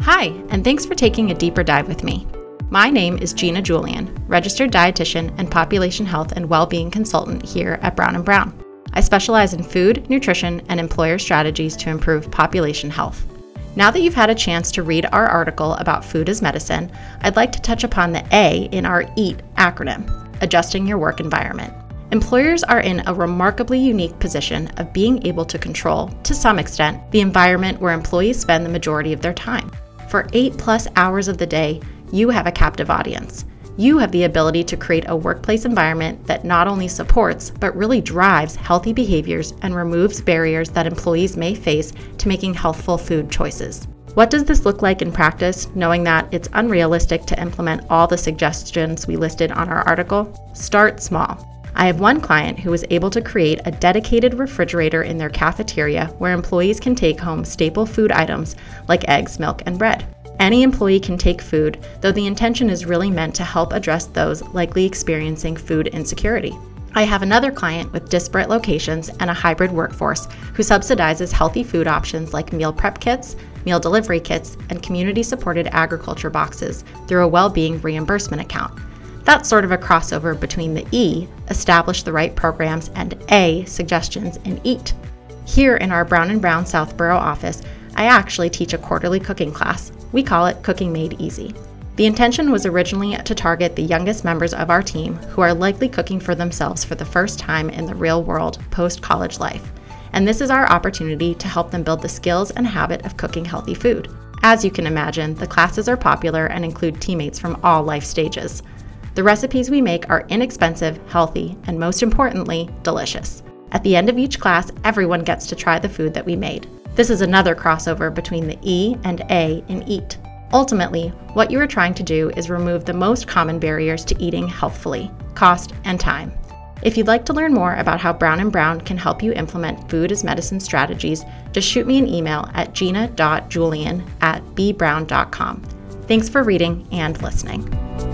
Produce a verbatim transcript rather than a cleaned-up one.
Hi, and thanks for taking a deeper dive with me. My name is Gina Julian, registered dietitian and population health and well-being consultant here at Brown and Brown. I specialize in food, nutrition, and employer strategies to improve population health. Now that you've had a chance to read our article about food as medicine, I'd like to touch upon the A in our EAT acronym, adjusting your work environment. Employers are in a remarkably unique position of being able to control, to some extent, the environment where employees spend the majority of their time. For eight plus hours of the day, you have a captive audience. You have the ability to create a workplace environment that not only supports, but really drives healthy behaviors and removes barriers that employees may face to making healthful food choices. What does this look like in practice, knowing that it's unrealistic to implement all the suggestions we listed on our article? Start small. I have one client who was able to create a dedicated refrigerator in their cafeteria where employees can take home staple food items like eggs, milk, and bread. Any employee can take food, though the intention is really meant to help address those likely experiencing food insecurity. I have another client with disparate locations and a hybrid workforce who subsidizes healthy food options like meal prep kits, meal delivery kits, and community-supported agriculture boxes through a well-being reimbursement account. That's sort of a crossover between the E, establish the right programs, and A, suggestions in EAT. Here in our Brown and Brown Southborough office, I actually teach a quarterly cooking class. We call it Cooking Made Easy. The intention was originally to target the youngest members of our team who are likely cooking for themselves for the first time in the real world post-college life. And this is our opportunity to help them build the skills and habit of cooking healthy food. As you can imagine, the classes are popular and include teammates from all life stages. The recipes we make are inexpensive, healthy, and most importantly, delicious. At the end of each class, everyone gets to try the food that we made. This is another crossover between the E and A in EAT. Ultimately, what you are trying to do is remove the most common barriers to eating healthfully: cost and time. If you'd like to learn more about how Brown and Brown can help you implement food as medicine strategies, just shoot me an email at gina dot julian at b brown dot com. Thanks for reading and listening.